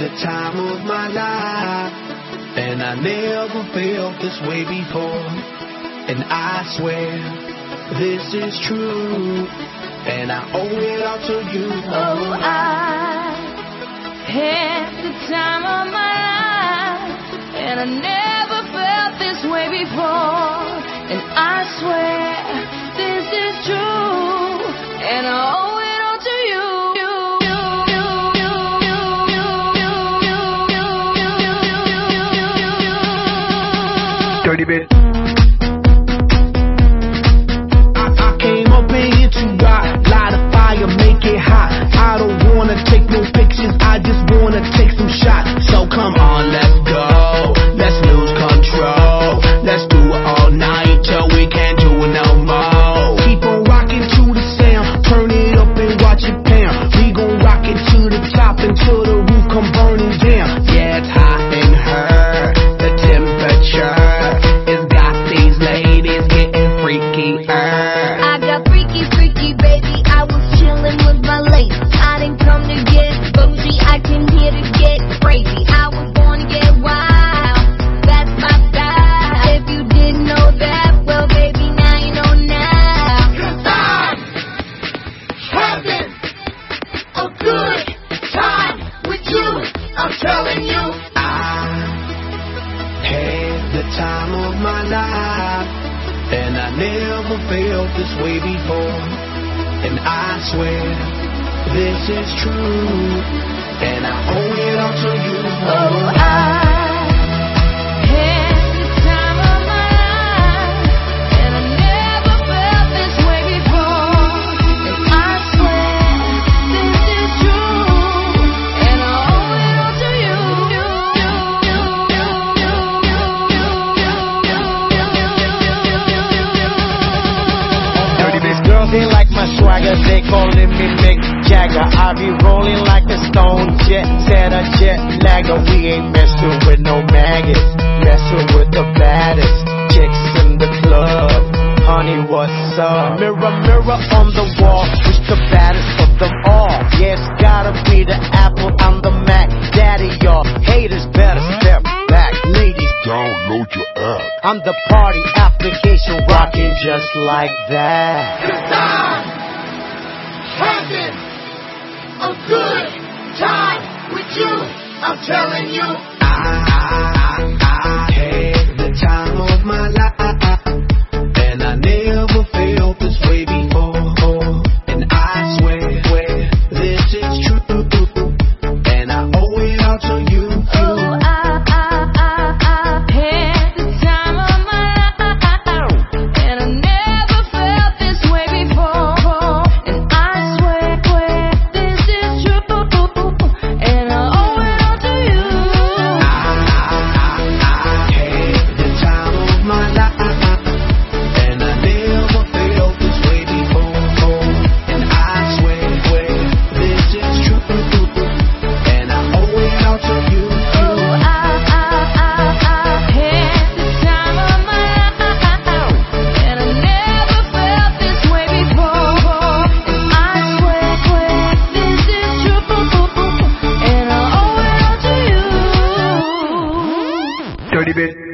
the time of my life, and I never felt this way before. And I swear this is true, and I owe it all to you. Oh, I had the time of my life, and I never felt this way before. And I swear this is true, and I owe it all to you. Dirty bit. I came up in here to rock, light a fire, make it hot. I don't wanna take no pictures, I just wanna take some shots. So come on, let's go, let's lose control. Let's do it all night till we can't do it no more. Keep on rocking to the sound, turn it up and watch it pound. We gon' rock it to the top until the roof come burning down. Yeah, it's hot in her, the temperature. I got freaky, freaky, baby. I was chillin' with my lady. I didn't come to get bougie, I came here to get crazy. I was born to get wild, that's my style. If you didn't know that, well, baby, now you know now. 'Cause I'm having a good time with you, I'm telling you. I had the time of my life, and I never felt this way before. And I swear this is true, and I owe it all to you. Oh, I had the time of my life, and I never felt this way before. And I swear this is true, and I owe it all to you. Girls ain't like my swagger, they calling me Mick Jagger. I be rolling like a stone jet, set a jet lagger. We ain't messing with no maggots, messing with the baddest chicks in the club. Honey, what's up? Mirror, mirror on the wall, who's the baddest of them all? Yeah, it's gotta be the Apple, I'm the Mac. Daddy, y'all haters better step back. Ladies, download your app. I'm the party application rocking just like that. 'Cause I'm having a good time with you, I'm telling you. I had the time of my life, and I never felt this way before. And I swear this is true, and I owe it all to you. Oh, I had the time of my life, and I never felt this way before. And I swear this is true, and I owe it all to you. I had the time of my life, and I never felt this way before. And I swear this is true, and I owe it all to you. Oh, I had the time of my life, and I never felt this way before. And I swear this is true, and I owe it all to you. Dirty bit.